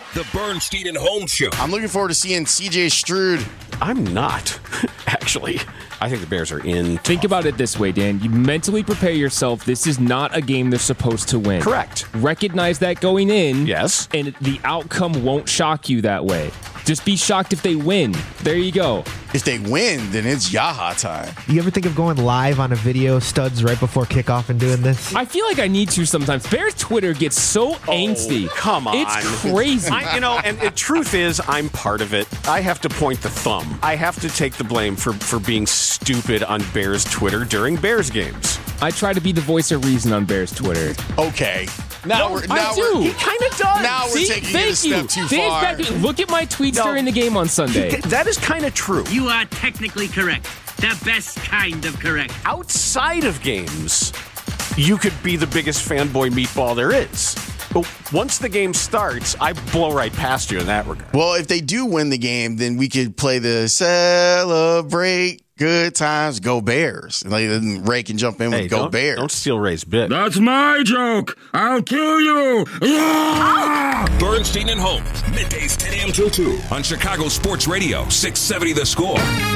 The Bernstein and Holmes Show. I'm looking forward to seeing C.J. Stroud. I'm not, actually. I think the Bears are in. Think about it this way, Dan. You mentally prepare yourself. This is not a game they're supposed to win. Correct. Recognize that going in. Yes. And the outcome won't shock you that way. Just be shocked if they win. There you go. If they win, then it's Yaha time. You ever think of going live on a video studs right before kickoff and doing this? I feel like I need to sometimes. Bears Twitter gets so angsty. Come on. It's crazy. And the truth is, I'm part of it. I have to point the thumb. I have to take the blame for being stupid on Bears Twitter during Bears games. I try to be the voice of reason on Bears Twitter. Okay. He kind of does. Now we're taking it a step too far. Look at my tweets during the game on Sunday. That is kind of true. You are technically correct. The best kind of correct. Outside of games, you could be the biggest fanboy meatball there is. But once the game starts, I blow right past you in that regard. Well, if they do win the game, then we could play the celebrate good times, go Bears. Like, then Ray can jump in with go Bears. Don't steal Ray's bit. That's my joke. I'll kill you. Yeah! Bernstein and Holmes, middays 10 a.m. till 2 on Chicago Sports Radio, 670 The Score.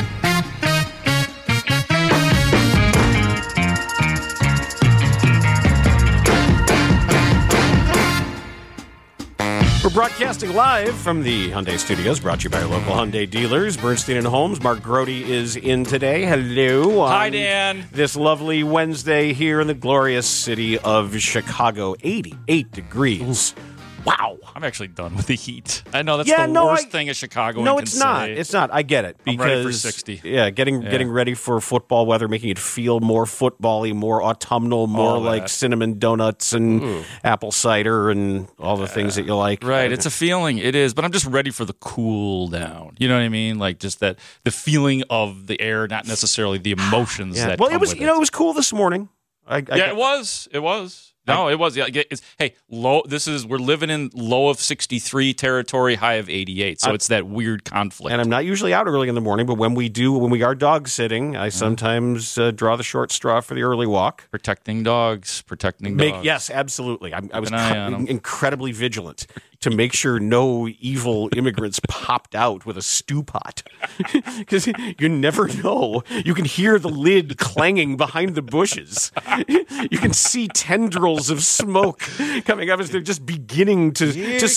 We're broadcasting live from the Hyundai Studios, brought to you by our local Hyundai dealers, Bernstein and Holmes. Mark Grody is in today. Hello. Hi, Dan. This lovely Wednesday here in the glorious city of Chicago, 88 degrees. Wow. I'm actually done with the heat. I know that's the worst thing a Chicagoan No, can it's not. say. It's not. I get it. I'm ready for 60. Yeah, getting ready for football weather, making it feel more football-y, more autumnal, more like cinnamon donuts and apple cider and all the things that you like. Right. It's a feeling. It is. But I'm just ready for the cool down. You know what I mean? Like just that the feeling of the air, not necessarily the emotions that Well, come it was. with It was cool this morning. It was. It was. No, it was. Yeah, low. We're living in low of 63 territory, high of 88. So it's that weird conflict. And I'm not usually out early in the morning, but when we are dog sitting, I sometimes draw the short straw for the early walk. Protecting dogs. Yes, absolutely. I was on 'em. incredibly vigilant to make sure no evil immigrants popped out with a stew pot. Because you never know. You can hear the lid clanging behind the bushes. You can see tendrils of smoke coming up as they're just beginning to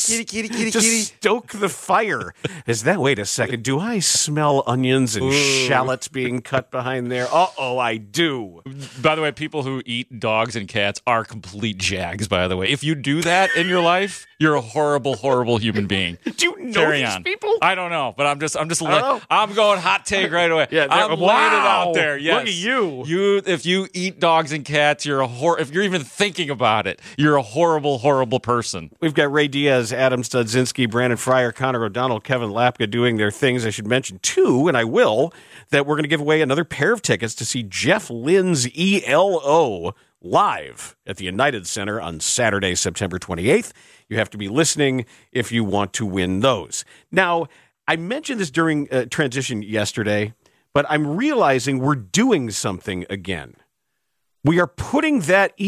stoke the fire. Wait a second, do I smell onions and shallots being cut behind there? Uh-oh, I do. By the way, people who eat dogs and cats are complete jags, by the way. If you do that in your life, you're a horrible, horrible human being. Do you know Carry these on. people? I don't know, but I'm going hot take right away. Yeah, I'm laying it out there. Yes. Look at you. If you eat dogs and cats, if you're even thinking about it, you're a horrible, horrible person. We've got Ray Diaz, Adam Studzinski, Brandon Fryer, Connor O'Donnell, Kevin Lapka doing their things. I should mention, too, and I will, that we're going to give away another pair of tickets to see Jeff Lynne's ELO live at the United Center on Saturday, September 28th. You have to be listening if you want to win those. Now, I mentioned this during transition yesterday, but I'm realizing we're doing something again. We are putting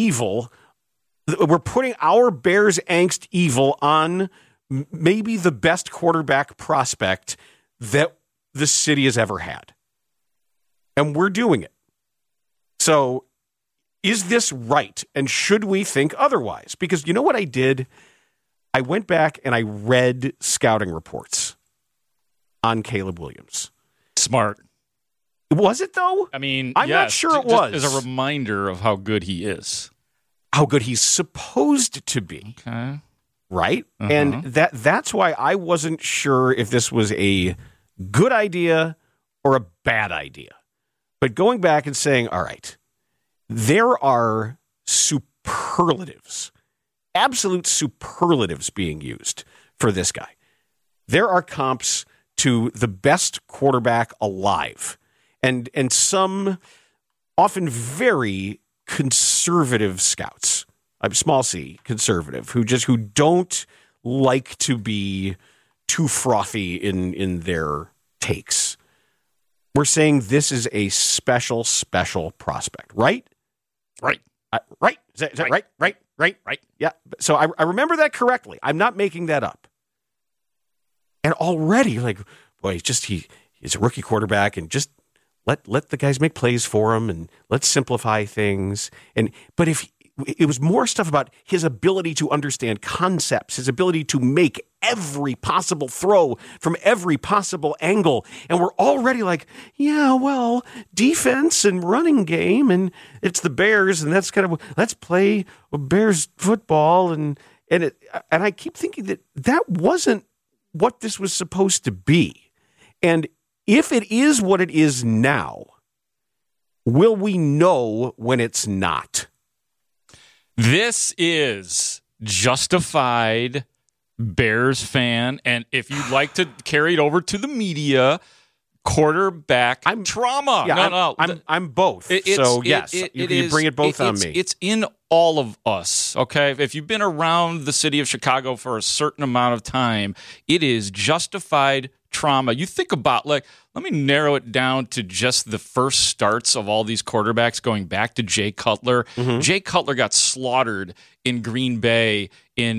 we're putting our Bears angst evil on maybe the best quarterback prospect that the city has ever had. And we're doing it. So is this right? And should we think otherwise? Because you know what I did? I went back and I read scouting reports on Caleb Williams. Smart. Was it, though? I mean, I'm not sure it was. As a reminder of how good he is. How good he's supposed to be. Okay. Right? And that's why I wasn't sure if this was a good idea or a bad idea. But going back and saying, all right, there are superlatives, absolute superlatives being used for this guy. There are comps to the best quarterback alive. And some often very conservative scouts, small c, conservative, who don't like to be too frothy in their takes. We're saying this is a special prospect, right? Right. Right. Is that right? Right. Right. Yeah. So I remember that correctly. I'm not making that up. And already, like, boy, he's a rookie quarterback, and just let the guys make plays for him, and let's simplify things. But if it was more stuff about his ability to understand concepts, his ability to make every possible throw from every possible angle. And we're already like, yeah, well, defense and running game, and it's the Bears, and that's kind of, let's play Bears football. And I keep thinking that wasn't what this was supposed to be. And if it is what it is now, will we know when it's not? This is justified Bears fan, and if you'd like to carry it over to the media, quarterback trauma. Yeah, I'm both. You bring it both on me. It's in all of us, okay? If you've been around the city of Chicago for a certain amount of time, it is justified trauma. You think about, like, let me narrow it down to just the first starts of all these quarterbacks going back to Jay Cutler. Mm-hmm. Jay Cutler got slaughtered in Green Bay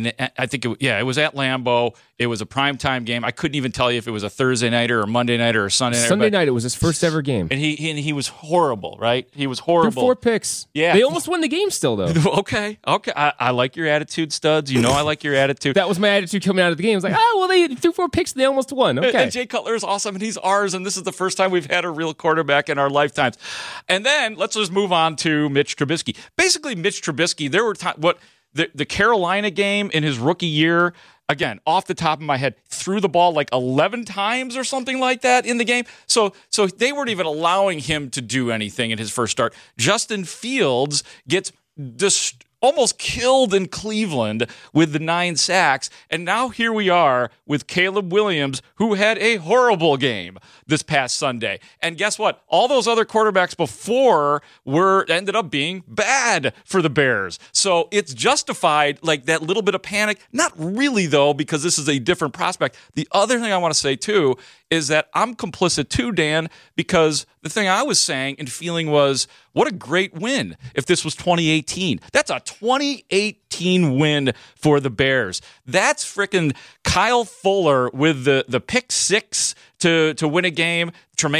it was at Lambeau. It was a primetime game. I couldn't even tell you if it was a Thursday nighter or Monday nighter or Sunday night. Sunday night, it was his first ever game. And he was horrible, right? He was horrible. Threw 4 picks. Yeah. They almost won the game still, though. Okay. I like your attitude, Studs. You know I like your attitude. That was my attitude coming out of the game. I was like, they threw 4 picks and they almost won. Okay. And Jay Cutler is awesome, and he's ours, and this is the first time we've had a real quarterback in our lifetimes. And then let's just move on to Mitch Trubisky. Basically, Mitch Trubisky, there were the Carolina game in his rookie year, again, off the top of my head, threw the ball like 11 times or something like that in the game. So they weren't even allowing him to do anything in his first start. Justin Fields gets almost killed in Cleveland with the 9 sacks. And now here we are with Caleb Williams, who had a horrible game this past Sunday. And guess what? All those other quarterbacks before ended up being bad for the Bears. So it's justified, like, that little bit of panic. Not really, though, because this is a different prospect. The other thing I want to say, too, is that I'm complicit, too, Dan, because the thing I was saying and feeling was, what a great win if this was 2018. That's a 2018 win for the Bears. That's frickin' Kyle Fuller with the pick 6 to win a game.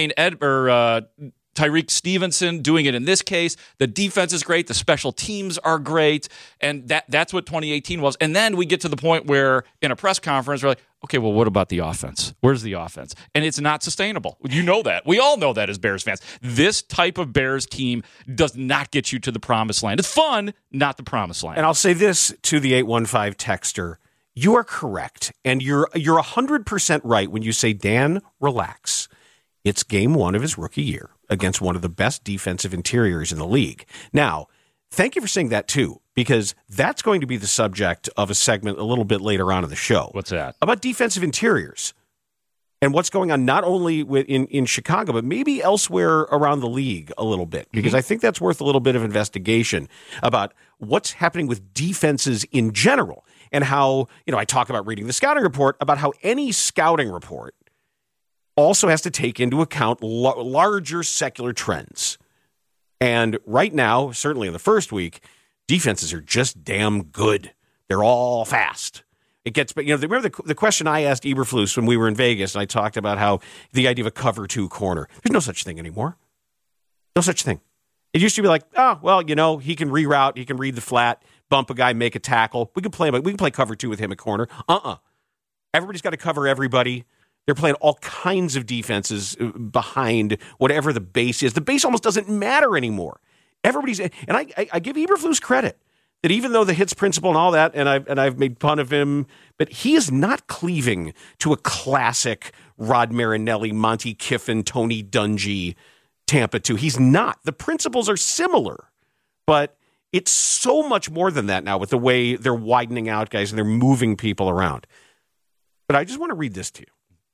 Tyreek Stevenson doing it in this case. The defense is great. The special teams are great. And that's what 2018 was. And then we get to the point where in a press conference, we're like, okay, well, what about the offense? Where's the offense? And it's not sustainable. You know that. We all know that as Bears fans. This type of Bears team does not get you to the promised land. It's fun, not the promised land. And I'll say this to the 815 texter. You are correct. And you're 100% right when you say, Dan, relax. It's game 1 of his rookie year against one of the best defensive interiors in the league. Now, thank you for saying that, too, because that's going to be the subject of a segment a little bit later on in the show. What's that? About defensive interiors and what's going on not only in Chicago, but maybe elsewhere around the league a little bit, because I think that's worth a little bit of investigation about what's happening with defenses in general and how, I talk about reading the scouting report, about how any scouting report also has to take into account larger secular trends. And right now, certainly in the first week, defenses are just damn good. They're all fast. But remember the question I asked Eberflus when we were in Vegas, and I talked about how the idea of a cover 2 corner. There's no such thing anymore. No such thing. It used to be like, he can reroute, he can read the flat, bump a guy, make a tackle. We can play cover 2 with him at corner. Everybody's got to cover everybody. They're playing all kinds of defenses behind whatever the base is. The base almost doesn't matter anymore. And I give Eberflus credit that even though the hits principle and all that, and I've made fun of him, but he is not cleaving to a classic Rod Marinelli, Monty Kiffin, Tony Dungy Tampa 2. He's not. The principles are similar, but it's so much more than that now with the way they're widening out guys and they're moving people around. But I just want to read this to you.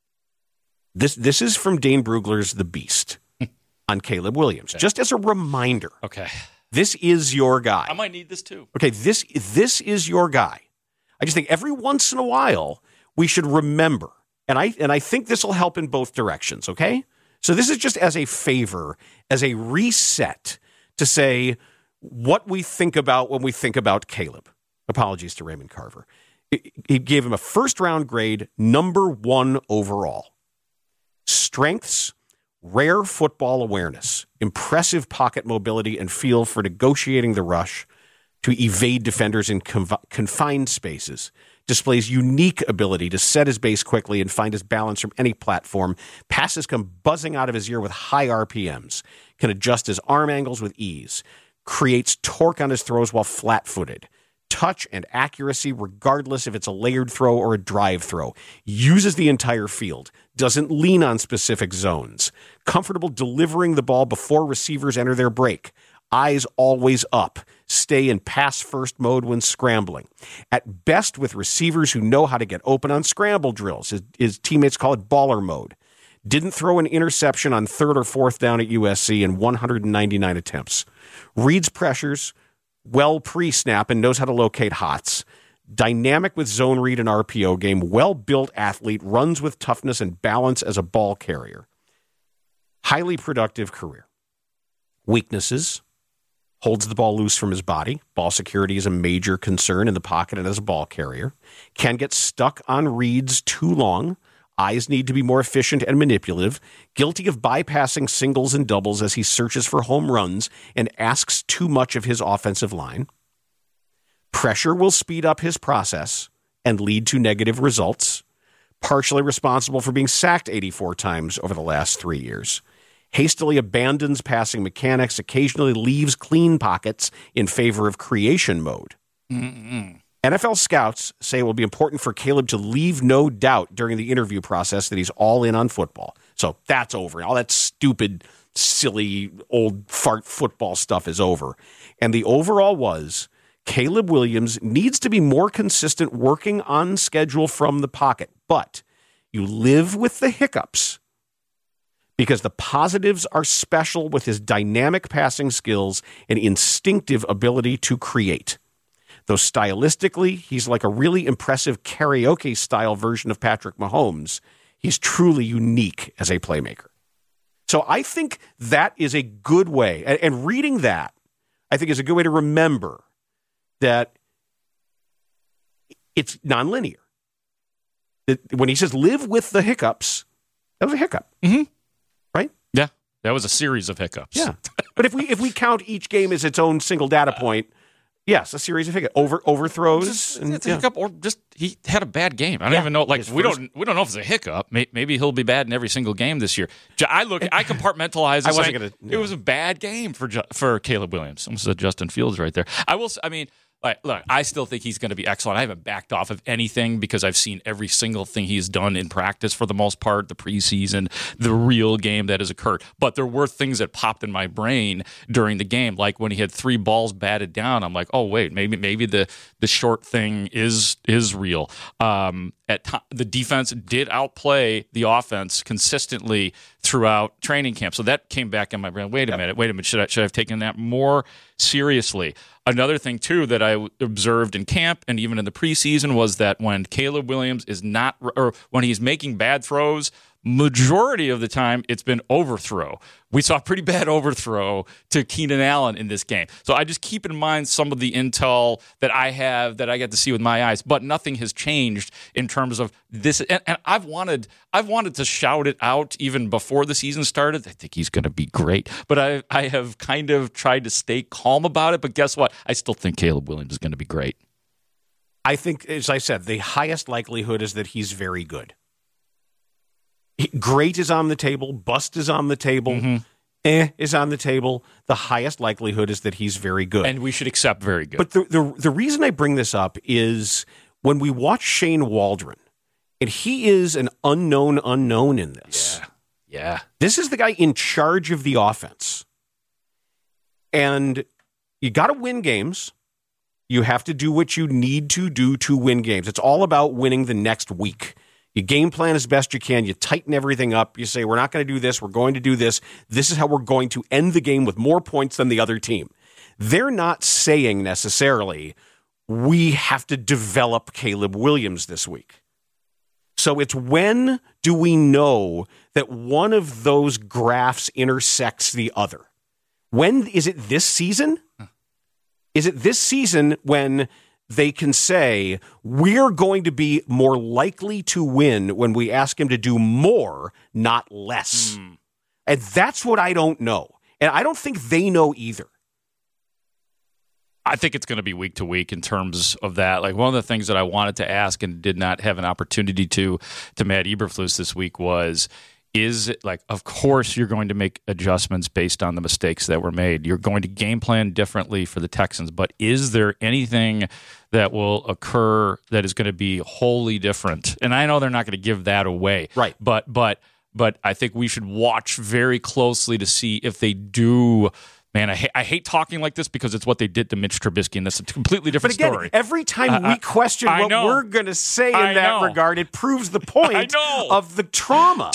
This is from Dane Brugler's The Beast on Caleb Williams. Okay. Just as a reminder. Okay. This is your guy. I might need this too. Okay, this is your guy. I just think every once in a while we should remember, and I think this will help in both directions, okay? So this is just as a favor, as a reset to say what we think about when we think about Caleb. Apologies to Raymond Carver. He gave him a first-round grade, number 1 overall. Strengths, rare football awareness, impressive pocket mobility, and feel for negotiating the rush to evade defenders in confined spaces. Displays unique ability to set his base quickly and find his balance from any platform. Passes come buzzing out of his ear with high RPMs. Can adjust his arm angles with ease. Creates torque on his throws while flat-footed. Touch and accuracy regardless if it's a layered throw or a drive throw. Uses the entire field. Doesn't lean on specific zones. Comfortable delivering the ball before receivers enter their break. Eyes always up. Stay in pass-first mode when scrambling. At best with receivers who know how to get open on scramble drills. His teammates call it baller mode. Didn't throw an interception on 3rd or 4th down at USC in 199 attempts. Reads pressures well pre-snap and knows how to locate hots. Dynamic with zone read and RPO game. Well-built athlete. Runs with toughness and balance as a ball carrier. Highly productive career. Weaknesses. Holds the ball loose from his body. Ball security is a major concern in the pocket and as a ball carrier. Can get stuck on reads too long. Eyes need to be more efficient and manipulative. Guilty of bypassing singles and doubles as he searches for home runs and asks too much of his offensive line. Pressure will speed up his process and lead to negative results. Partially responsible for being sacked 84 times over the last 3 years. Hastily abandons passing mechanics, occasionally leaves clean pockets in favor of creation mode. NFL scouts say it will be important for Caleb to leave no doubt during the interview process that he's all in on football. So that's over. All that stupid, silly, old fart football stuff is over. And the overall was Caleb Williams needs to be more consistent working on schedule from the pocket. But you live with the hiccups because the positives are special with his dynamic passing skills and instinctive ability to create. Though stylistically, he's like a really impressive karaoke-style version of Patrick Mahomes, he's truly unique as a playmaker. So I think that is a good way, and reading that, I think is a good way to remember that it's nonlinear. When he says live with the hiccups, that was a hiccup. Mm-hmm. Right? Yeah. That was a series of hiccups. Yeah. But if we count each game as its own single data point, yes, a series of hiccups. Overthrows. It's a hiccup, or just he had a bad game. I don't even know. Like we don't know if it's a hiccup. Maybe he'll be bad in every single game this year. I compartmentalize. It was a bad game for Caleb Williams. Almost said Justin Fields right there. Look, I still think he's going to be excellent. I haven't backed off of anything because I've seen every single thing he's done in practice for the most part, the preseason, the real game that has occurred. But there were things that popped in my brain during the game, like when he had 3 balls batted down. I'm like, oh wait, maybe the short thing is real. The defense did outplay the offense consistently throughout training camp. So that came back in my brain. Wait a minute. Should I have taken that more seriously? Another thing, too, that I observed in camp and even in the preseason was that when Caleb Williams is not, or when he's making bad throws, majority of the time it's been overthrow. We saw a pretty bad overthrow to Keenan Allen in this game. So I just keep in mind some of the intel that I have that I get to see with my eyes, but nothing has changed in terms of this. And I've wanted to shout it out even before the season started. I think he's going to be great, but I have kind of tried to stay calm about it. But guess what? I still think Caleb Williams is going to be great. I think, as I said, the highest likelihood is that he's very good. Great is on the table. Bust is on the table. Mm-hmm. Is on the table. The highest likelihood is that he's very good. And we should accept very good. But the reason I bring this up is when we watch Shane Waldron, and he is an unknown in this. Yeah. This is the guy in charge of the offense. And you got to win games. You have to do what you need to do to win games. It's all about winning the next week. You game plan as best you can. You tighten everything up. You say, we're not going to do this. We're going to do this. This is how we're going to end the game with more points than the other team. They're not saying necessarily, we have to develop Caleb Williams this week. So it's when do we know that one of those graphs intersects the other? When is it this season? Is it this season when they can say, we're going to be more likely to win when we ask him to do more, not less. And that's what I don't know. And I don't think they know either. I think it's going to be week to week in terms of that. Like, one of the things that I wanted to ask and did not have an opportunity to Matt Eberflus this week was, is it like, of course you're going to make adjustments based on the mistakes that were made. You're going to game plan differently for the Texans, but is there anything that will occur that is going to be wholly different? And I know they're not going to give that away. Right. But I think we should watch very closely to see if they do. Man, I hate talking like this because it's what they did to Mitch Trubisky, and that's a completely different story. Every time we question what we're going to say in that regard, it proves the point of the trauma.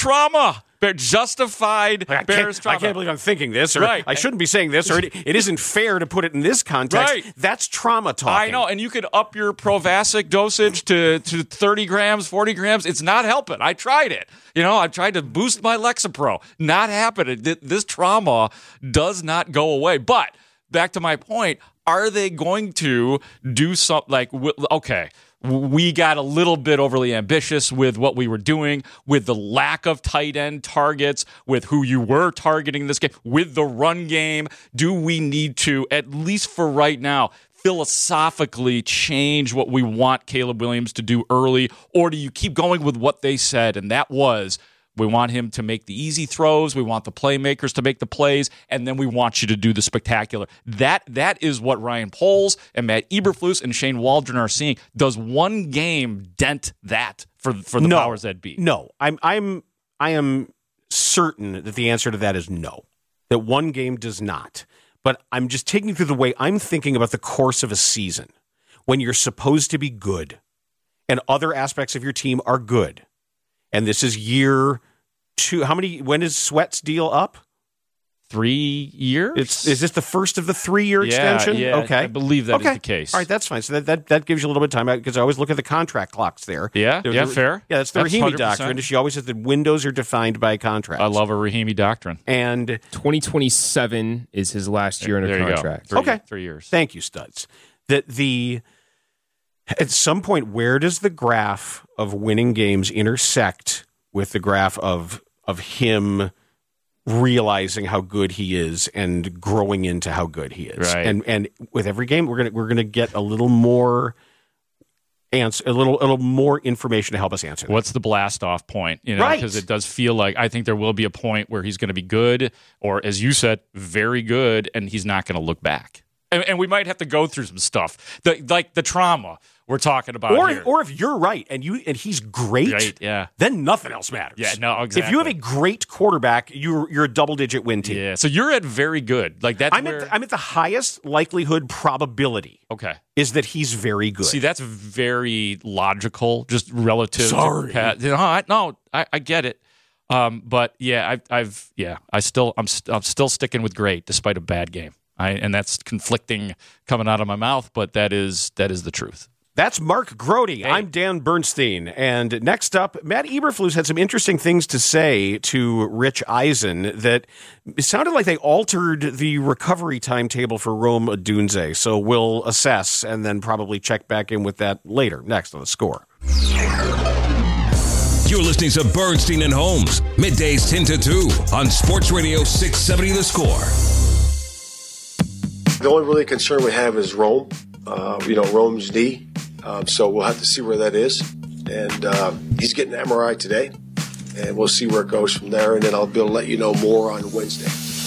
Justified Bears trauma. I can't believe I'm thinking this, or I shouldn't be saying this, or it isn't fair to put it in this context. Right. That's trauma talking. I know, and you could up your Provasic dosage to 30 grams, 40 grams. It's not helping. I tried it. I tried to boost my Lexapro. Not happening. This trauma does not go away. But back to my point, are they going to do something like, okay, we got a little bit overly ambitious with what we were doing, with the lack of tight end targets, with who you were targeting this game, with the run game. Do we need to, at least for right now, philosophically change what we want Caleb Williams to do early? Or do you keep going with what they said? And that was, we want him to make the easy throws. We want the playmakers to make the plays, and then we want you to do the spectacular. That is what Ryan Poles and Matt Eberflus and Shane Waldron are seeing. Does one game dent that for the powers that be? No, I am certain that the answer to that is no. That one game does not. But I'm just taking you through the way I'm thinking about the course of a season when you're supposed to be good and other aspects of your team are good. And this is year 2. When is Sweat's deal up? 3 years? Is this the first of the 3-year extension? Yeah, okay. I believe that is the case. All right, that's fine. So that gives you a little bit of time, because I always look at the contract clocks there. Yeah, fair. Yeah, that's the Rahimi doctrine. She always says that windows are defined by contracts. I love a Rahimi doctrine. And 2027 is his last year under contract. Okay. 3 years. Thank you, Studs. At some point, where does the graph of winning games intersect with the graph of him realizing how good he is and growing into how good he is? Right. And with every game, we're gonna get a little more a little more information to help us answer that. What's the blast off point? Right. Because it does feel like, I think there will be a point where he's going to be good, or as you said, very good, and he's not going to look back. And we might have to go through some stuff, like the trauma we're talking about here. Or if you're right and he's great, then nothing else matters. Yeah, no, exactly. If you have a great quarterback, you're a double-digit win team. Yeah, so you're at very good. Like that's I'm at the highest likelihood probability. Okay, is that he's very good. See, that's very logical, just relative. Sorry, I get it. But yeah, I'm still sticking with great despite a bad game. And that's conflicting coming out of my mouth, but that is the truth. That's Mark Grode. Hey. I'm Dan Bernstein. And next up, Matt Eberflus had some interesting things to say to Rich Eisen that it sounded like they altered the recovery timetable for Rome Odunze. So we'll assess and then probably check back in with that later, next on The Score. You're listening to Bernstein and Holmes, middays 10 to 2 on Sports Radio 670 The Score. The only really concern we have is Rome. Rome's knee. So we'll have to see where that is. And he's getting an MRI today. And we'll see where it goes from there. And then I'll be able to let you know more on Wednesday.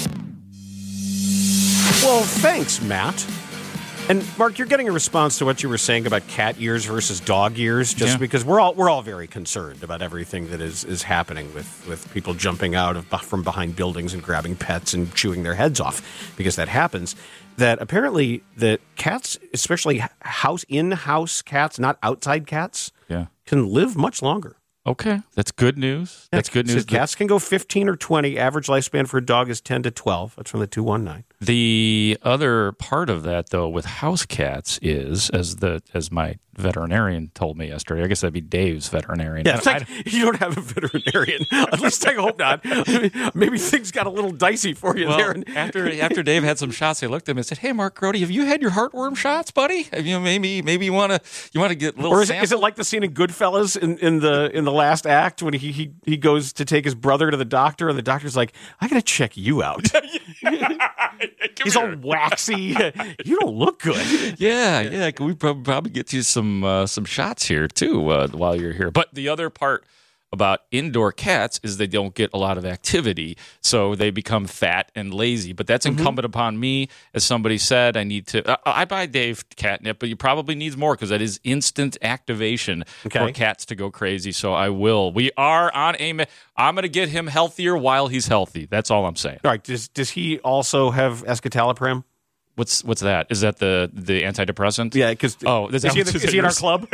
Well, thanks, Matt. And Mark, you're getting a response to what you were saying about cat ears versus dog ears, because we're all very concerned about everything that is happening with people jumping out from behind buildings and grabbing pets and chewing their heads off, because that happens. That apparently that cats, especially in-house cats, not outside cats, can live much longer. Okay, that's good news. That's good news. Cats can go 15 or 20. Average lifespan for a dog is 10 to 12. That's from the 219. The other part of that, though, with house cats is, as my veterinarian told me yesterday, I guess that'd be Dave's veterinarian. Yeah, you don't have a veterinarian. At least I hope not. Maybe things got a little dicey for you there. After Dave had some shots, I looked at him and said, "Hey, Mark Grody, have you had your heartworm shots, buddy? Maybe you want to get a little." Or is it like the scene in Goodfellas in the last act when he goes to take his brother to the doctor and the doctor's like, "I got to check you out." He's all waxy. You don't look good. Yeah. Can we probably get you some shots here too while you're here? But the other part about indoor cats is they don't get a lot of activity, so they become fat and lazy. But that's incumbent upon me, as somebody said. I buy Dave catnip, but he probably needs more because that is instant activation for cats to go crazy. So I will. We are on I'm going to get him healthier while he's healthy. That's all I'm saying. All right. Does he also have escitalopram? What's that? Is that the antidepressant? Yeah, because is he in our club?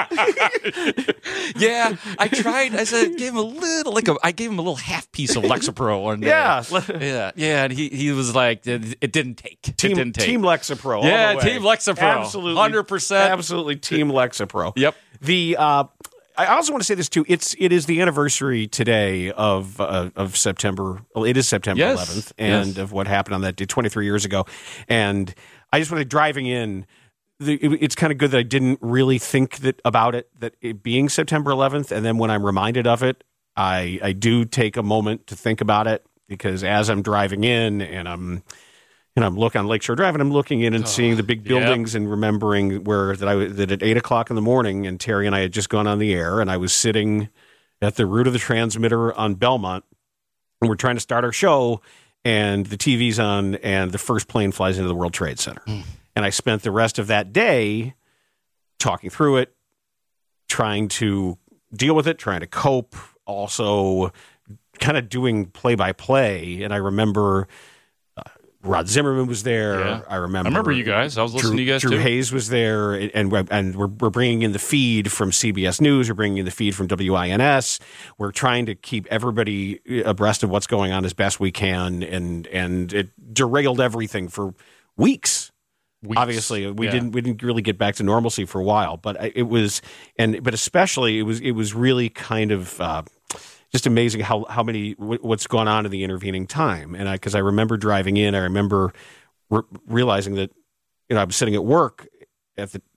Yeah, I tried. I said, gave him a little half piece of Lexapro. And, yeah, and he was like, it didn't take. Team Lexapro. Yeah, Team Lexapro. Absolutely, 100%. Absolutely, Team Lexapro. Yep. I also want to say this too. It is the anniversary today of September. Well, it is September 11th, and of what happened on that day 23 years ago. And I just wanted driving in. It's kind of good that I didn't really think about it being September 11th, and then when I'm reminded of it, I do take a moment to think about it, because as I'm driving in and I'm looking on Lakeshore Drive, and I'm looking in and seeing the big buildings and remembering that at 8 o'clock in the morning, and Terry and I had just gone on the air, and I was sitting at the root of the transmitter on Belmont, and we're trying to start our show, and the TV's on, and the first plane flies into the World Trade Center. And I spent the rest of that day talking through it, trying to deal with it, trying to cope, also kind of doing play-by-play. And I remember Rod Zimmerman was there. Yeah. I remember you guys. I was listening to you guys Drew too. Hayes was there, and we're bringing in the feed from CBS News. We're bringing in the feed from WINS. We're trying to keep everybody abreast of what's going on as best we can, and it derailed everything for weeks. Obviously, we didn't really get back to normalcy for a while, but especially it was really kind of just amazing how many what's gone on in the intervening time. And because I remember driving in, I remember realizing that I was sitting at work at the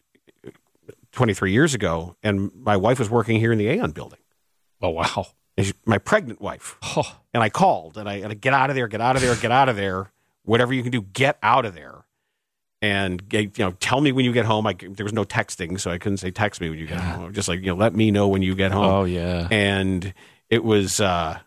23 years ago, and my wife was working here in the Aon building. Oh wow! My pregnant wife. And I called, and I get out of there, get out of there, get out of there. Whatever you can do, get out of there. And tell me when you get home. There was no texting, so I couldn't say text me when you get home. Just let me know when you get home. Oh yeah. And it was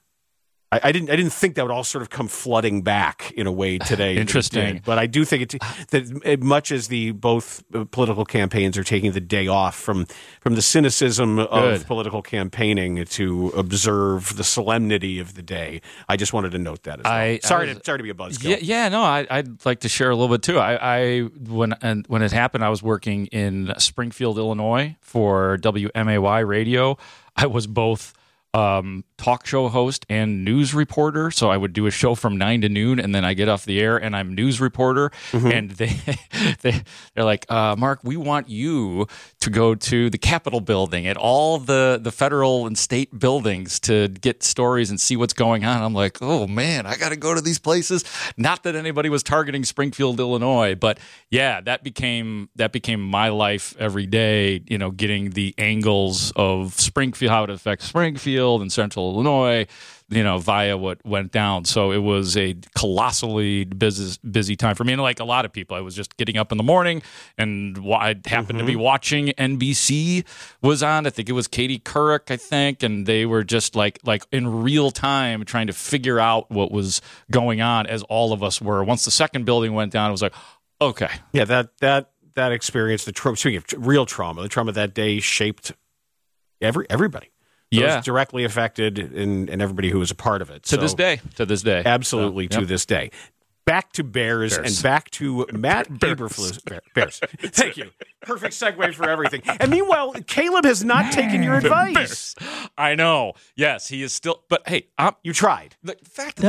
I didn't think that would all sort of come flooding back in a way today. Interesting. But I do think that much as both political campaigns are taking the day off from the cynicism of political campaigning to observe the solemnity of the day, I just wanted to note that as well. Sorry to be a buzzkill. Yeah, no, I'd like to share a little bit too. When it happened, I was working in Springfield, Illinois for WMAY radio. I was both talk show host and news reporter. So I would do a show from 9 to noon, and then I get off the air and I'm news reporter. Mm-hmm. And they're like, Mark, we want you to go to the Capitol building and all the federal and state buildings to get stories and see what's going on. I'm like, oh man, I got to go to these places. Not that anybody was targeting Springfield, Illinois, but yeah, that became my life every day, getting the angles of Springfield, how it affects Springfield and Central Illinois, via what went down. So it was a colossally busy time for me. And like a lot of people, I was just getting up in the morning, and I happened to be watching NBC was on. I think it was Katie Couric, and they were just like in real time trying to figure out what was going on, as all of us were. Once the second building went down, it was like, okay. Yeah, that experience, speaking of real trauma, the trauma that day shaped everybody. Those directly affected and everybody who was a part of it. To this day. Absolutely, to this day. back to Bears. And back to Matt Eberflus. Bears. Thank you. Perfect segue for everything. And meanwhile, Caleb has not taken your advice. I know. Yes, he is still. But hey, you tried. The fact of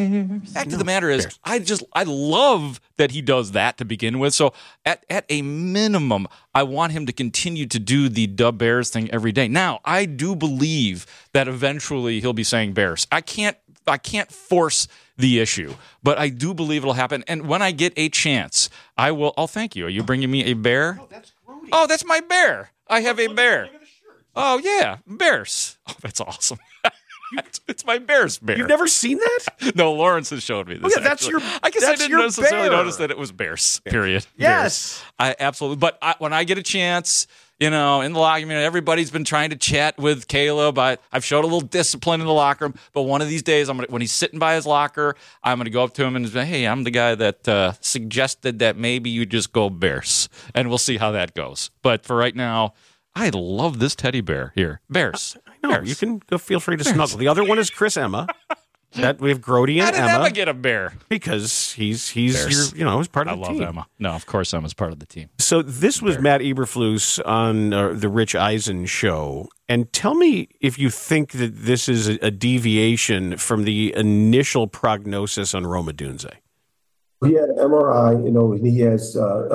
the matter is, I love that he does that to begin with. So at a minimum, I want him to continue to do the Dub Bears thing every day. Now, I do believe that eventually he'll be saying Bears. I can't force the issue, but I do believe it'll happen. And when I get a chance, I will. Oh, thank you. Are you bringing me a bear? Oh, that's Grody. Oh, that's my bear. I have a bear. Oh, yeah. Bears. Oh, that's awesome. It's my Bears bear. You've never seen that? No, Lawrence has showed me this. Yeah, that's your. I guess I didn't necessarily notice that it was Bears. Period. Yes, Bears. I absolutely. But when I get a chance, in the locker room, everybody's been trying to chat with Caleb. I've showed a little discipline in the locker room, but one of these days, when he's sitting by his locker, I'm going to go up to him and say, "Hey, I'm the guy that suggested that maybe you just go Bears," and we'll see how that goes. But for right now, I love this teddy bear here. Bears. No, Bears. You can go. Feel free to snuggle. The other one is Chris Emma. That we have Grody and Emma. How did Emma get a bear? Because he's he's part of the team. I love Emma. No, of course Emma's part of the team. So this was Matt Eberflus on the Rich Eisen show. And tell me if you think that this is a deviation from the initial prognosis on Rome Odunze. He had MRI, he has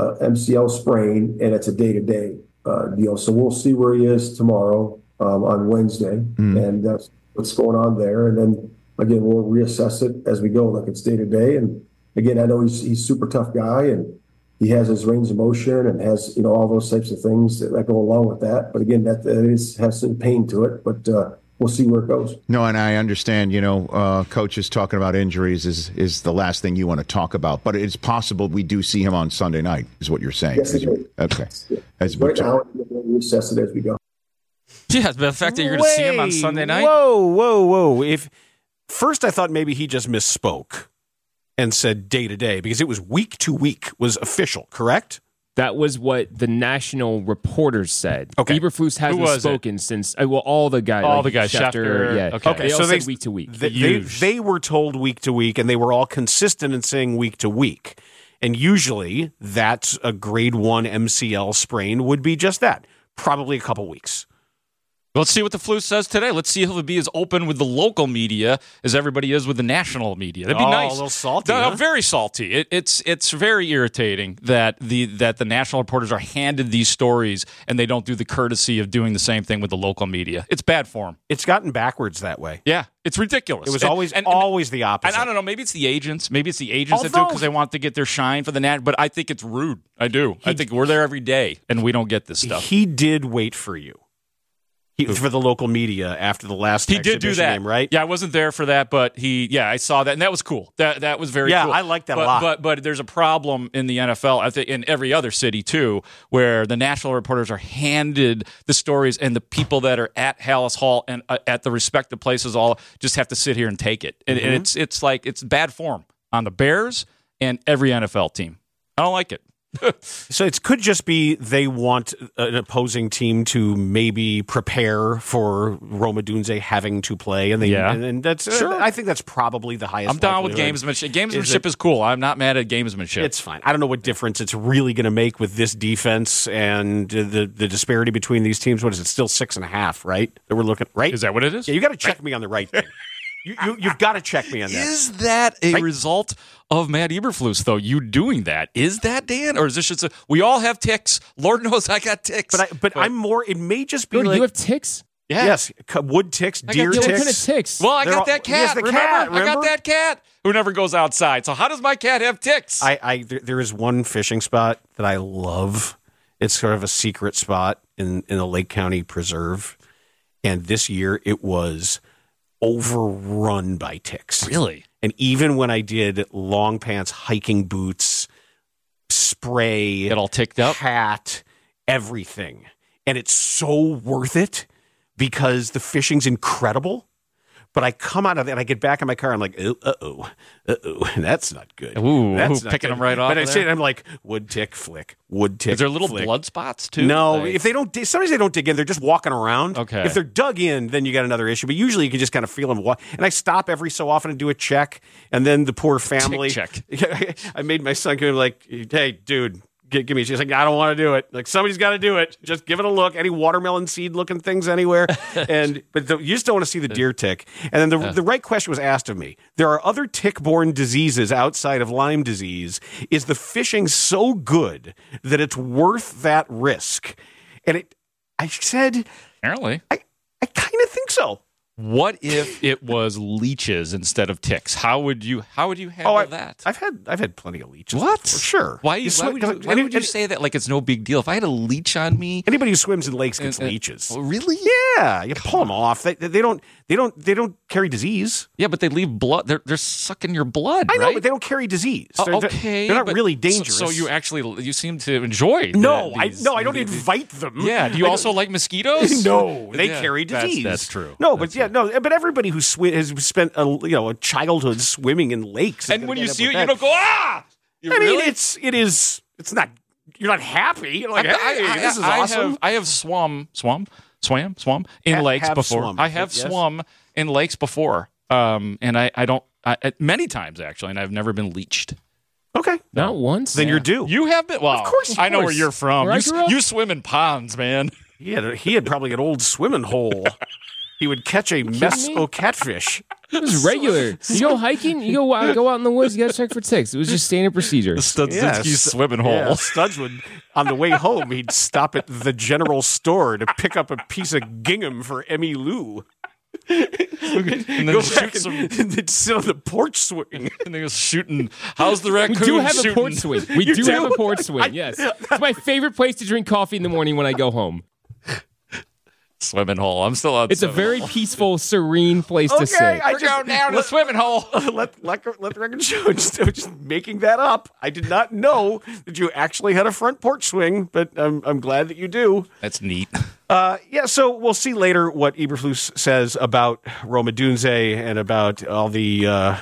MCL sprain, and it's a day-to-day deal. So we'll see where he is tomorrow on Wednesday, and that's what's going on there. And then, again, we'll reassess it as we go, like it's day-to-day. And, again, I know he's a super tough guy, and he has his range of motion and has, all those types of things that go along with that. But, again, that has some pain to it. But we'll see where it goes. No, and I understand, coaches talking about injuries is the last thing you want to talk about. But it's possible we do see him on Sunday night, is what you're saying. Yes, okay. Right now, we'll assess it as we go. Yeah, the fact that you're going to see him on Sunday night. Whoa. First I thought maybe he just misspoke and said day to day, because it was week to week was official, correct? That was what the national reporters said. Okay. Eberflus hasn't spoken since, all the guys. All the guys, Schefter. Yeah. Okay. They all said week to week. They were told week to week, and they were all consistent in saying week to week. And usually that's a grade 1 MCL sprain would be just that, probably a couple weeks. Let's see what the Flus says today. Let's see if he'll be as open with the local media as everybody is with the national media. That'd be nice. A little salty. Huh? Very salty. It's very irritating that the national reporters are handed these stories and they don't do the courtesy of doing the same thing with the local media. It's bad form. It's gotten backwards that way. Yeah, it's ridiculous. It was always the opposite. And I don't know. Maybe it's the agents. Maybe it's the agents that do it because they want to get their shine for the nat. But I think it's rude. I do. I think we're there every day and we don't get this stuff. He did wait for you. For the local media after the last he did do that game, right? Yeah, I wasn't there for that, but I saw that, and that was cool. That was very cool. Yeah, I like that a lot. But there's a problem in the NFL, I think, in every other city too, where the national reporters are handed the stories, and the people that are at Hallis Hall and at the respective places all just have to sit here and take it. And it's like it's bad form on the Bears and every NFL team. I don't like it. So it could just be they want an opposing team to maybe prepare for Rome Odunze having to play, and that's sure. I think that's probably the highest. I'm down with gamesmanship. Gamesmanship is cool. I'm not mad at gamesmanship. It's fine. I don't know what difference it's really going to make with this defense and the disparity between these teams. What is it? Still 6.5, right? That we're looking right. Is that what it is? Yeah, you got to check me on the right thing. You've got to check me on that. Is that a result of Matt Eberflus, though? You doing that? Is that, Dan? Or is this just we all have ticks? Lord knows I got ticks. But I'm more, it may just be you have ticks? Yeah. Yes. Wood ticks, deer ticks. What kind of ticks? Well, I got that cat. Remember? I got that cat who never goes outside. So how does my cat have ticks? There is one fishing spot that I love. It's sort of a secret spot in the Lake County Preserve. And this year it was overrun by ticks. Really? And even when I did long pants, hiking boots, spray, get all ticked up, hat, everything. And it's so worth it because the fishing's incredible. But I come out of that, and I get back in my car. I'm like, uh-oh, that's not good. Ooh, that's not picking good. them right off. But I of say, there? I'm like, wood tick, flick, wood tick. Is there little flick. blood spots too? No, Like- if they don't, sometimes they don't dig in. They're just walking around. Okay. If they're dug in, then you got another issue. But usually you can just kind of feel them walk. And I stop every so often and do a check. And then the poor family. Check. I made my son come like, hey, dude. Give me. She's like, I don't want to do it. Like, somebody's got to do it. Just give it a look. Any watermelon seed looking things anywhere. But you just don't want to see the deer tick. And then the right question was asked of me. There are other tick-borne diseases outside of Lyme disease. Is the fishing so good that it's worth that risk? And I said, Apparently. I kind of think so. What if it was leeches instead of ticks? How would you handle that? I've had plenty of leeches. What? For sure. Why would you say that like it's no big deal? If I had a leech on me, anybody who swims in lakes gets leeches. Oh, really? Yeah, you pull them off. They don't carry disease. Yeah, but they leave blood. They're sucking your blood. I know, right? but they don't carry disease. Okay, they're not really dangerous. So you seem to enjoy. I don't invite them. Yeah. Do you also like mosquitoes? No, they carry disease. That's true. No, but everybody who has spent a childhood swimming in lakes, and when you see it, you don't go ah. Mean, it's not. You're not happy. You're like, this is awesome. I have swam in lakes before. Swum, I have swum in lakes before, and I don't many times actually, and I've never been leached. Okay, not once. Then you're due. You have been. Well, of course. I know where you're from. Where You swim in ponds, man. He had probably an old swimming hole. He would catch a mess of catfish. It was regular. You go hiking, you go out in the woods, you got to check for ticks. It was just standard procedure. Studzinski's swimming hole. Yeah, Studs would, on the way home, he'd stop at the general store to pick up a piece of gingham for Emmy Lou. And then Go shoot back some. and they'd sit on the porch swing. And they go shooting. How's the raccoon We do have shooting? a porch swing. We do have a porch swing, yes. It's my favorite place to drink coffee in the morning when I go home. Swimming hole. I'm still on. It's a very peaceful, serene place to sit. We're going down the swimming hole. Let the record show. Just making that up. I did not know that you actually had a front porch swing, but I'm glad that you do. That's neat. Yeah, so we'll see later what Eberflus says about Roma Dunze and about all the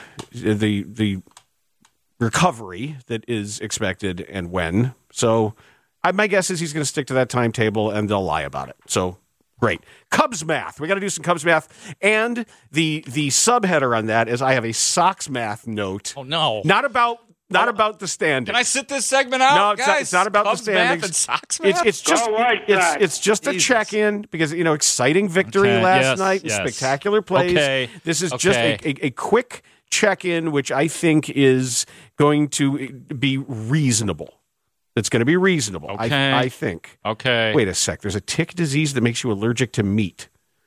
recovery that is expected and when. So my guess is he's going to stick to that timetable and they'll lie about it. So great. Cubs math. We got to do some Cubs math. And the subheader on that is I have a Sox math note. Oh, no. Not about the standings. Can I sit this segment out? No, guys? it's not about Cubs the standings. Math and Sox math? It's just a check-in because exciting victory last night, yes. Spectacular plays. Okay. This is just a quick check-in, which I think is going to be reasonable. It's going to be reasonable. Okay. I think. Okay. Wait a sec. There's a tick disease that makes you allergic to meat.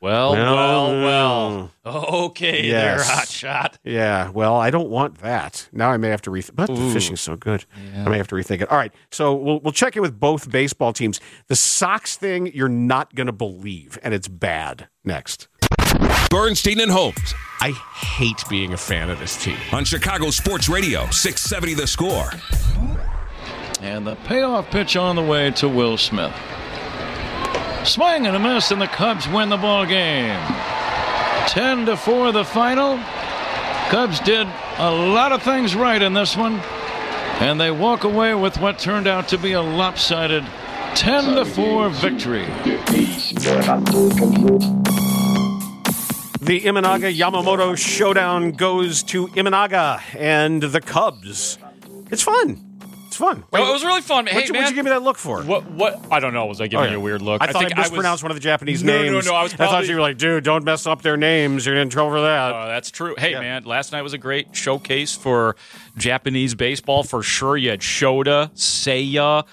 Well. Okay, Yes. there, hot shot. Yeah, well, I don't want that. Now I may have to rethink. But the fishing's so good. Yeah. I may have to rethink it. All right, so we'll check in with both baseball teams. The Sox thing, you're not going to believe, and it's bad. Next. Bernstein and Holmes I hate being a fan of this team. on Chicago Sports Radio, 670 The Score. And the payoff pitch on the way to Will Smith. Swing and a miss, and the Cubs win the ball game. 10-4 the final. Cubs did a lot of things right in this one, and they walk away with what turned out to be a lopsided 10-4 victory. The Imanaga Yamamoto showdown goes to Imanaga and the Cubs. It's fun. It's fun. It was really fun. Hey, What'd you give me that look for? What? I don't know. Was I giving you a weird look? I thought think I mispronounced one of the Japanese names. No. I thought you were like, dude, don't mess up their names. You're in trouble for that. That's true. Hey, man, last night was a great showcase for Japanese baseball for sure. You had Shota, Seiya,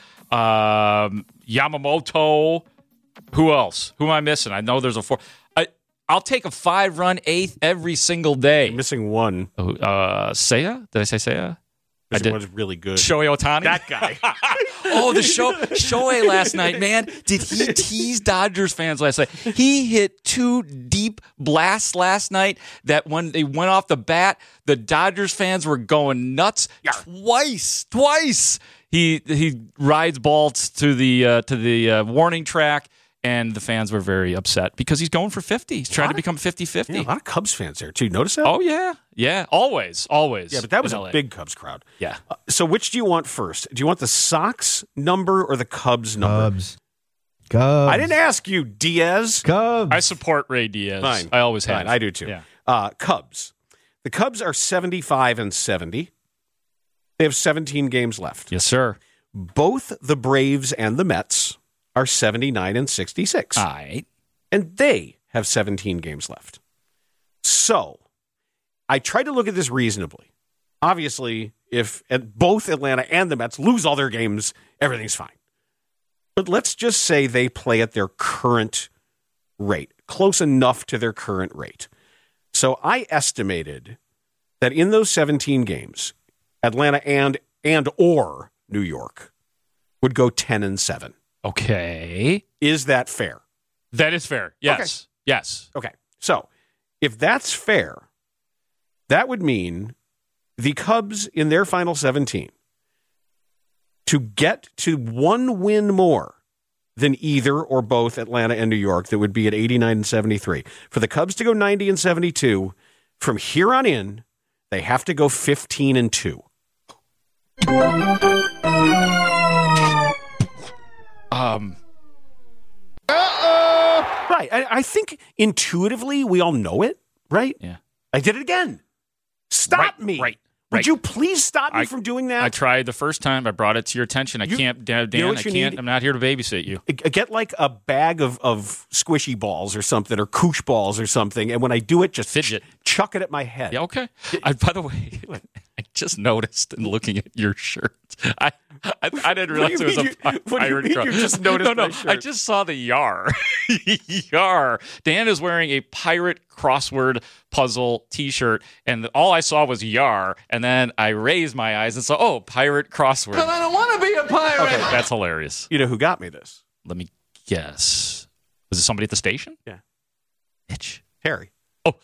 Yamamoto. Who else? Who am I missing? I know there's a 4. I'll take a 5-run 8th every single day. You're missing one. Seiya? Did I say Seiya? I did. Was really good. Shohei Ohtani? That guy. Shohei last night, man. Did he tease Dodgers fans last night? He hit 2 deep blasts last night that when they went off the bat, the Dodgers fans were going nuts. Twice. He rides balls to the warning track, and the fans were very upset because he's going for 50. He's trying to become 50-50. Yeah, a lot of Cubs fans there, too. Notice that? Oh, yeah. Yeah, always. Yeah, but that was a big Cubs crowd. Yeah. So which do you want first? Do you want the Sox number or the Cubs number? Cubs. I didn't ask you, Diaz. Cubs. I support Ray Diaz. Fine. I always have. Fine, I do, too. Yeah. Cubs. The Cubs are 75-70. They have 17 games left. Yes, sir. Both the Braves and the Mets are 79-66. All right. And they have 17 games left. So I tried to look at this reasonably. Obviously, if both Atlanta and the Mets lose all their games, everything's fine. But let's just say they play at their current rate, close enough to their current rate. So I estimated that in those 17 games, Atlanta and or New York would go 10-7. Okay. Is that fair? That is fair. Yes. Okay. Yes. Okay. So if that's fair, that would mean the Cubs in their final 17 to get to one win more than either or both Atlanta and New York, that would be at 89-73. For the Cubs to go 90-72, from here on in, they have to go 15-2. Right. I think intuitively we all know it, right? Yeah. I did it again. Stop me. Right. Would you please stop me from doing that? I tried the first time. I brought it to your attention. I can't, Dan. You know what I you can't. need? I'm not here to babysit you. Get like a bag of squishy balls or something, or koosh balls or something, and when I do it, just fidget, chuck it at my head. Yeah, okay. By the way, I just noticed in looking at your shirt, I didn't realize it was a pirate. What do you mean you just noticed my shirt? I just saw the Yar. Yar. Dan is wearing a pirate crossword puzzle T-shirt, and all I saw was Yar, and then I raised my eyes and saw, pirate crossword. But I don't want to be a pirate. Okay, that's hilarious. You know who got me this? Let me guess. Was it somebody at the station? Yeah. Mitch. Harry. Oh.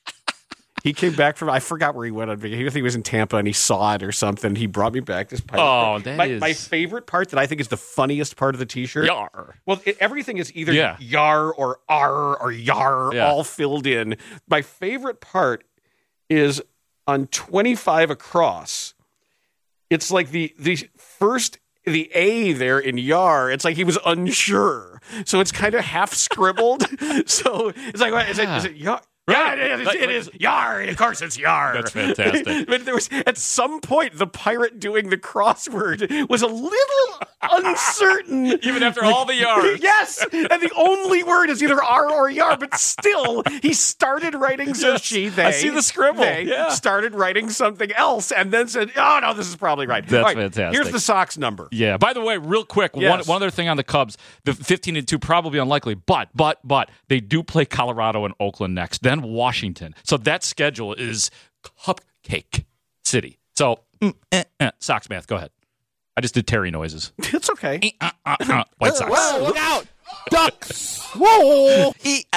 He came back from, I forgot where he went on vacation. I think he was in Tampa and he saw it or something. He brought me back this pirate. My favorite part that I think is the funniest part of the T-shirt. Yar. Well, everything is either Yar or R or Yar, all filled in. My favorite part is on 25 across. It's like the first, the A there in Yar, it's like he was unsure. So it's kind of half scribbled. So it's like, is it Yar? Right. Yeah, it is Yar. Of course it's Yar. That's fantastic. But there was, at some point, the pirate doing the crossword was a little uncertain. Even after all the Yars. Yes. And the only word is either R or Yar, but still, he started writing I see the scribble. They started writing something else and then said, oh, no, this is probably right. That's fantastic. Here's the Sox number. Yeah. By the way, real quick, one other thing on the Cubs. The 15-2 probably unlikely, but they do play Colorado and Oakland next, then Washington. So that schedule is cupcake city. So Sox math. Go ahead. I just did Terry noises. It's okay. White Sox. Whoa, look out! Ducks! Whoa!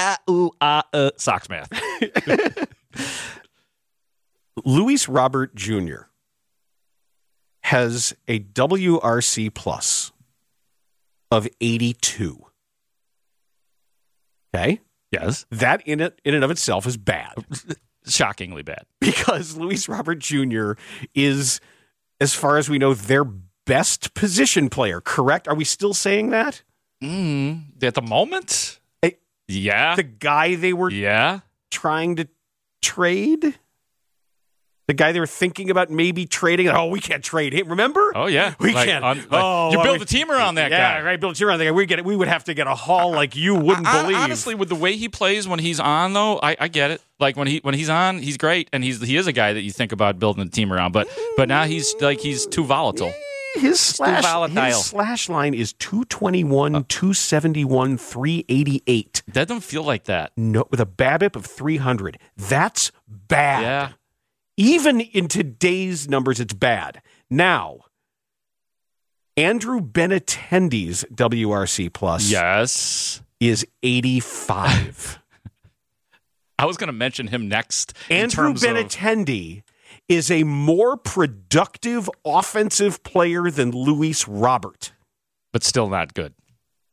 Sox math. Luis Robert Jr. has a WRC plus of 82. Okay? Yes. That in and of itself is bad. Shockingly bad. Because Luis Robert Jr. is, as far as we know, their best position player, correct? Are we still saying that? At the moment? Yeah. The guy they were trying to trade? The guy they were thinking about maybe trading. Oh, we can't trade him. Remember? Oh, yeah. We can't. You build a team around that guy. Yeah, right. Build a team around that guy. We would have to get a haul like you wouldn't believe. Honestly, with the way he plays when he's on, though, I get it. Like when he's on, he's great, and he is a guy that you think about building a team around. But now he's too volatile. His slash line is 221, 271, 388. That doesn't feel like that. No, with a BABIP of 300. That's bad. Yeah. Even in today's numbers, it's bad. Now, Andrew Benintendi's WRC plus is 85. I was going to mention him next. Andrew Benintendi is a more productive offensive player than Luis Robert. But still not good.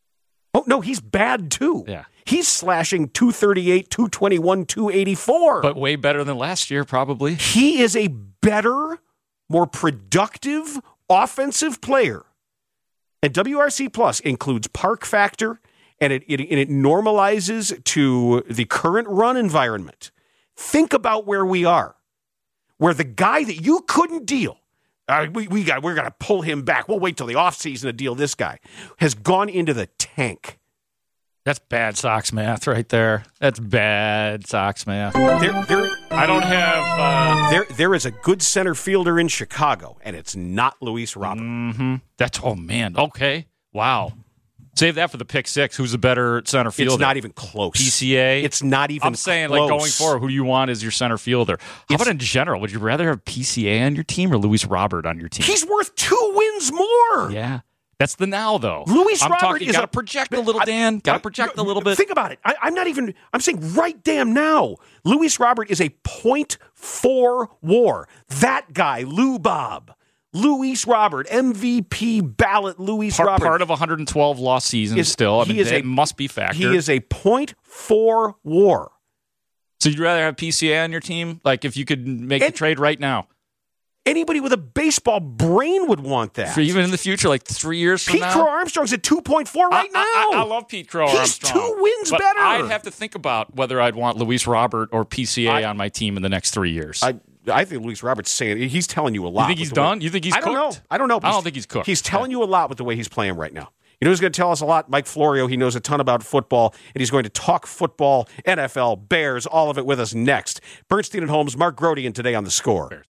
Oh, no, he's bad too. Yeah. He's slashing 238, 221, 284. But way better than last year, probably. He is a better, more productive offensive player. And WRC Plus includes park factor, and it normalizes to the current run environment. Think about where we are, where the guy that you couldn't deal, we're going to pull him back. We'll wait till the offseason to deal this guy, has gone into the tank. That's bad Sox math right there. That's bad Sox math. I don't have... There is a good center fielder in Chicago, and it's not Luis Robert. Mm-hmm. Oh, man. Okay. Wow. Save that for the pick six. Who's a better center fielder? It's not even close. PCA? It's not even I'm saying, close. like, going forward, who do you want as your center fielder? How about in general? Would you rather have PCA on your team or Luis Robert on your team? He's worth 2 wins more. Yeah. That's the now, though. Luis Robert is got to project a little, Dan. Got to project a little bit. Think about it. I'm saying right damn now. Luis Robert is a .4 WAR. That guy, Lou Bob. Luis Robert, MVP ballot Luis Robert. Part of 112 lost seasons still. It must be factored. He is a .4 WAR. So you'd rather have PCA on your team? Like if you could make the trade right now? Anybody with a baseball brain would want that. For even in the future, like 3 years from now? Pete Crow Armstrong's at 2.4 right now. I love Pete Crow Armstrong. He's 2 wins but better. I'd have to think about whether I'd want Luis Robert or PCA on my team in the next 3 years. I think Luis Robert's saying he's telling you a lot. You think he's done? You think he's cooked? I don't know. I don't think he's cooked. He's telling you a lot with the way he's playing right now. You know who's going to tell us a lot? Mike Florio. He knows a ton about football, and he's going to talk football, NFL, Bears, all of it with us next. Bernstein and Holmes, Mark Grodian today on The Score.